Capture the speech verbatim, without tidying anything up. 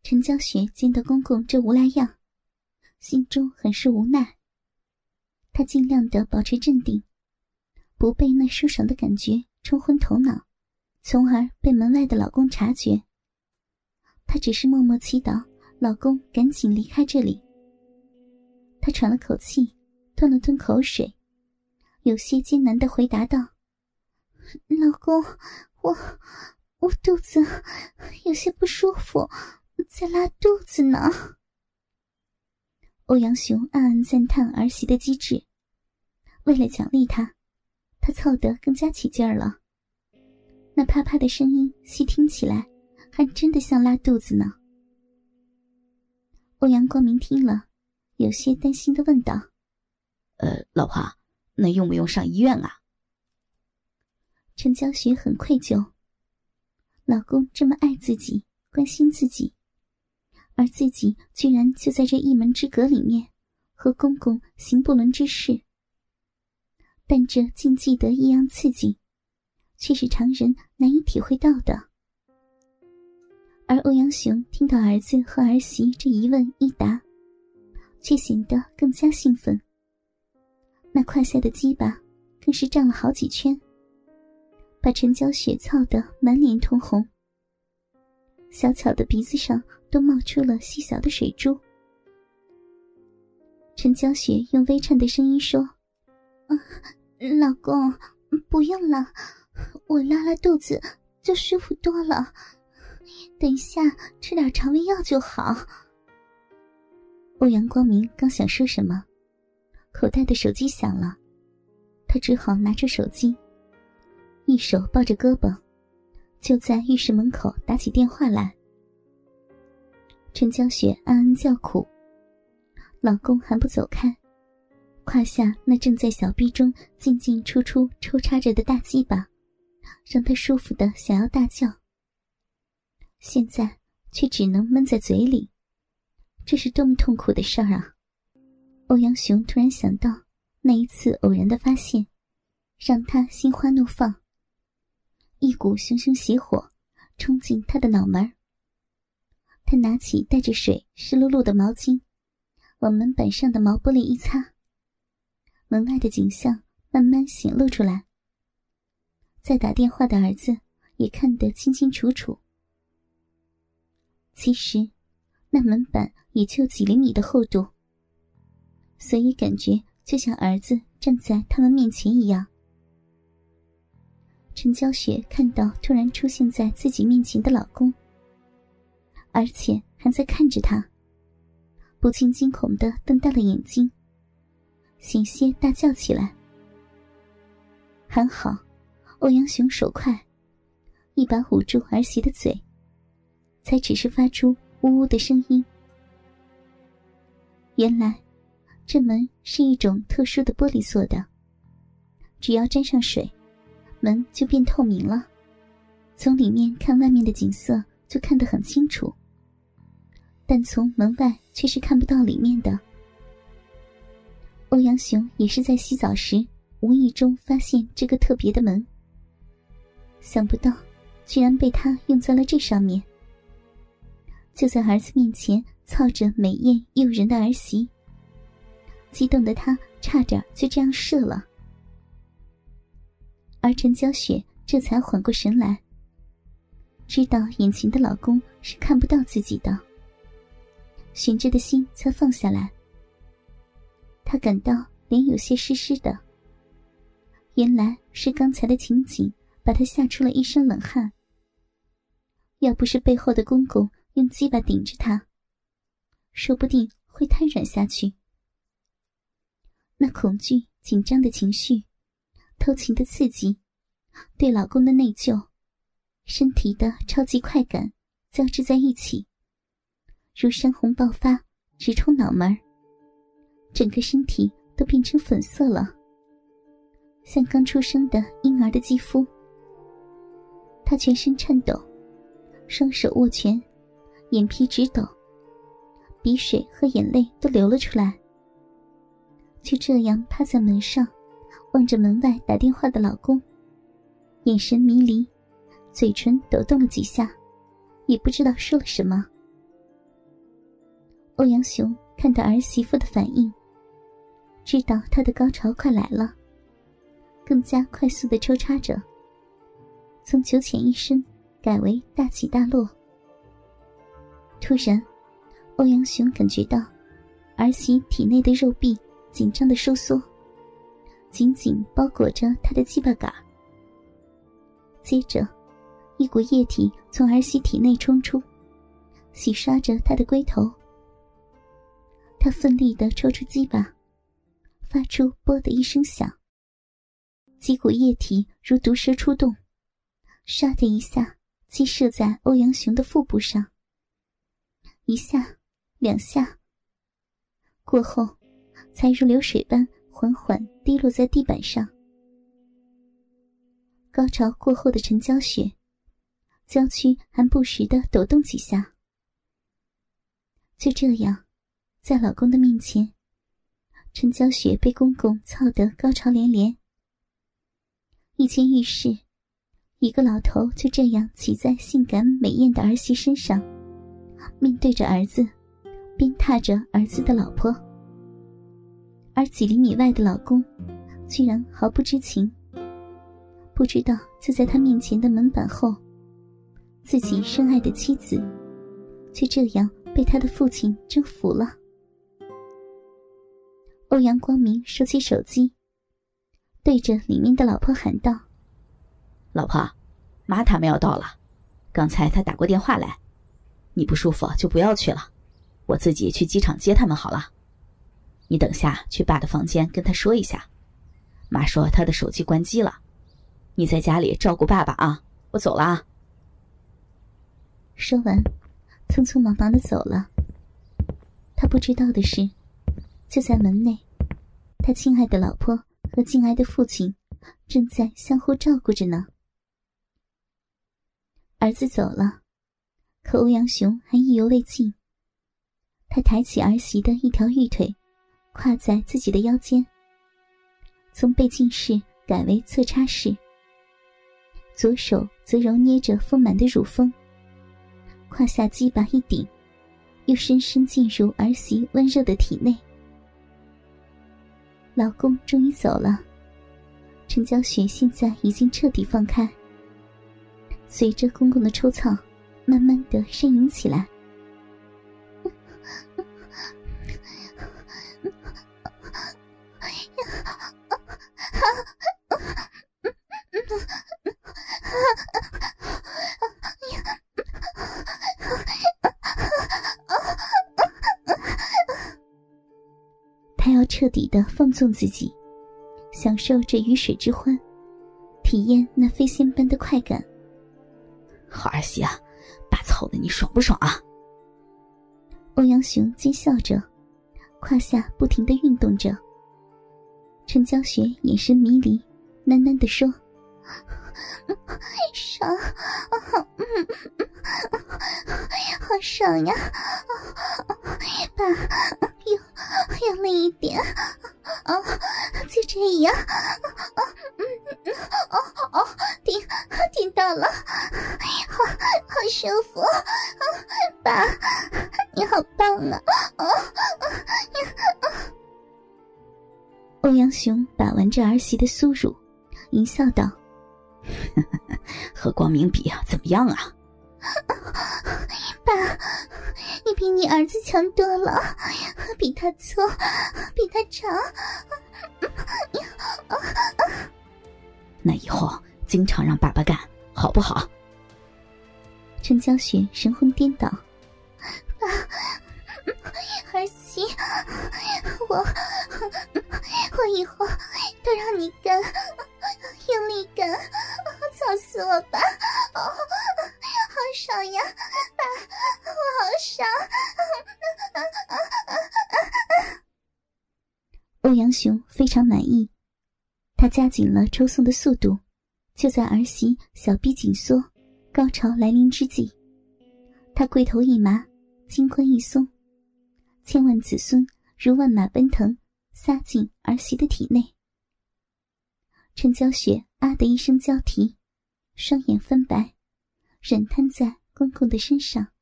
陈娇雪见到公公这无赖样，心中很是无奈。她尽量地保持镇定，不被那舒爽的感觉冲昏头脑，从而被门外的老公察觉。她只是默默祈祷老公赶紧离开这里。她喘了口气，吞了吞口水，有些艰难地回答道：老公，我我肚子有些不舒服，在拉肚子呢。欧阳雄暗暗赞叹儿媳的机智，为了奖励她，他凑得更加起劲儿了。那啪啪的声音细听起来还真的像拉肚子呢。欧阳光明听了，有些担心地问道： 呃，老婆，那用不用上医院啊？ 陈娇雪很愧疚，老公这么爱自己，关心自己，而自己居然就在这一门之隔里面和公公行不伦之事。但这禁忌的异样刺激却是常人难以体会到的。而欧阳雄听到儿子和儿媳这一问一答，却显得更加兴奋。那胯下的鸡巴更是胀了好几圈，把陈娇雪操得满脸通红，小巧的鼻子上都冒出了细小的水珠。陈娇雪用微颤的声音说：嗯，老公，不用了，我拉拉肚子就舒服多了，等一下吃点肠胃药就好。欧阳光明刚想说什么，口袋的手机响了，他只好拿出手机，一手抱着胳膊，就在浴室门口打起电话来。陈娇雪暗暗叫苦，老公还不走开，胯下那正在小臂中进进出出抽插着的大鸡巴让她舒服的想要大叫，现在却只能闷在嘴里，这是多么痛苦的事儿啊！欧阳雄突然想到那一次偶然的发现，让他心花怒放，一股熊熊邪火冲进他的脑门。他拿起带着水湿漉漉的毛巾，往门板上的毛玻璃一擦，门外的景象慢慢显露出来。在打电话的儿子也看得清清楚楚。其实那门板也就几厘米的厚度，所以感觉就像儿子站在他们面前一样。陈娇雪看到突然出现在自己面前的老公，而且还在看着他，不禁惊恐地瞪大了眼睛，险些大叫起来。还好欧阳雄手快，一把捂住儿媳的嘴，才只是发出呜呜的声音。原来这门是一种特殊的玻璃做的，只要沾上水，门就变透明了，从里面看外面的景色就看得很清楚，但从门外却是看不到里面的。欧阳雄也是在洗澡时无意中发现这个特别的门，想不到居然被他用在了这上面。就在儿子面前操着美艳诱人的儿媳，激动的他差点就这样射了。而陈娇雪这才缓过神来，知道眼前的老公是看不到自己的，悬着的心才放下来。她感到脸有些湿湿的，原来是刚才的情景把她吓出了一身冷汗。要不是背后的公公用鸡巴顶着她，说不定会瘫软下去。那恐惧紧张的情绪，偷情的刺激，对老公的内疚，身体的超级快感交织在一起，如山洪爆发，直冲脑门，整个身体都变成粉色了，像刚出生的婴儿的肌肤。她全身颤抖，双手握拳，眼皮直抖，鼻水和眼泪都流了出来。就这样趴在门上，望着门外打电话的老公，眼神迷离，嘴唇抖动了几下，也不知道说了什么。 欧阳雄看到儿媳妇的反应，知道她的高潮快来了，更加快速地抽插着，从九浅一深改为大起大落。突然，欧阳雄感觉到儿媳体内的肉壁紧张地收缩，紧紧包裹着她的鸡巴杆。接着，一股液体从儿媳体内冲出，洗刷着她的龟头。她奋力地抽出鸡巴，发出“啵”的一声响，几股液体如毒蛇出洞，唰的一下击射在欧阳雄的腹部上。一下，两下，过后才如流水般缓缓滴落在地板上。高潮过后的陈娇雪，娇躯还不时地抖动几下。就这样，在老公的面前，陈娇雪被公公操得高潮连连。一间浴室，一个老头就这样骑在性感美艳的儿媳身上，面对着儿子，鞭挞着儿子的老婆。而几厘米外的老公居然毫不知情，不知道就在他面前的门板后，自己深爱的妻子就这样被他的父亲征服了。欧阳光明收起手机，对着里面的老婆喊道： 老婆，妈他们要到了，刚才他打过电话来，你不舒服就不要去了，我自己去机场接他们好了。你等下去爸的房间跟他说一下，妈说他的手机关机了，你在家里照顾爸爸啊，我走了啊。 说完，匆匆忙忙地走了。他不知道的是，就在门内，他亲爱的老婆和敬爱的父亲正在相互照顾着呢。儿子走了，可欧阳雄还意犹未尽。他抬起儿媳的一条玉腿，跨在自己的腰间，从背进式改为侧插式，左手则揉捏着丰满的乳峰，胯下鸡巴一顶，又深深进入儿媳温热的体内。老公终于走了，陈娇雪现在已经彻底放开，随着公公的抽操，慢慢地呻吟起来。他要彻底地放纵自己，享受这鱼水之欢，体验那飞仙般的快感。 好儿媳啊，爸操的你爽不爽啊？ 欧阳雄奸笑着，胯下不停地运动着。陈娇雪眼神迷离，喃喃地说：爽，好爽呀，爸，又用力一点，啊，就这样，哦哦，顶顶到了，好好舒服，爸，你好棒啊！欧阳雄把玩着儿媳的酥乳，淫笑道： 和光明比啊，怎么样啊？ 爸，你比你儿子强多了，比他粗，比他长。 那以后经常让爸爸干，好不好？ 陈娇雪神魂颠倒，爸，儿媳，我我以后都让你干，用力干，操死我吧！哦，好爽呀，爸，我好爽！欧阳雄非常满意，他加紧了抽送的速度，就在儿媳小臂紧缩、高潮来临之际，他龟头一麻，金冠一松，千万子孙如万马奔腾，撒进儿媳的体内。陈娇雪啊的一声娇啼，双眼翻白，软瘫在公公的身上。